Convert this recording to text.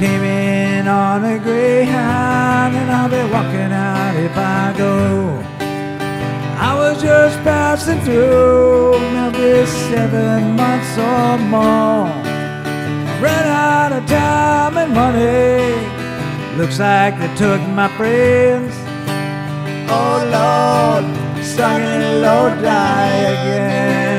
Came in on a Greyhound, and I'll be walking out if I go. I was just passing through, maybe 7 months or more. Ran out of time and money. Looks like they took my friends. Oh Lord, stuck in a low die again.